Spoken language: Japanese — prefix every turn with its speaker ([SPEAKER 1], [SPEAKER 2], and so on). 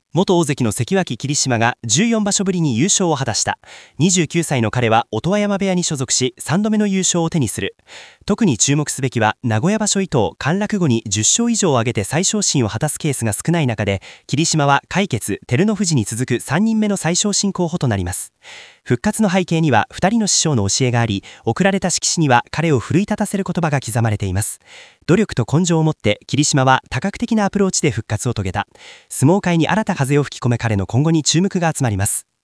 [SPEAKER 1] 元大関の関脇霧島が14場所ぶりに優勝を果たした。29歳の彼は音羽山部屋に所属し、3度目の優勝を手にする。特に注目すべきは、名古屋場所以降陥落後に10勝以上を挙げて再昇進を果たすケースが少ない中で、霧島は魁傑、照ノ富士に続く3人目の再昇進候補となります。復活の背景には2人の師匠の教えがあり、贈られた色紙には彼を奮い立たせる言葉が刻まれています。努力と根性を持って霧島は多角的なアプローチで復活を遂げた。相撲界に新た風を吹き込め彼の今後に注目が集まります。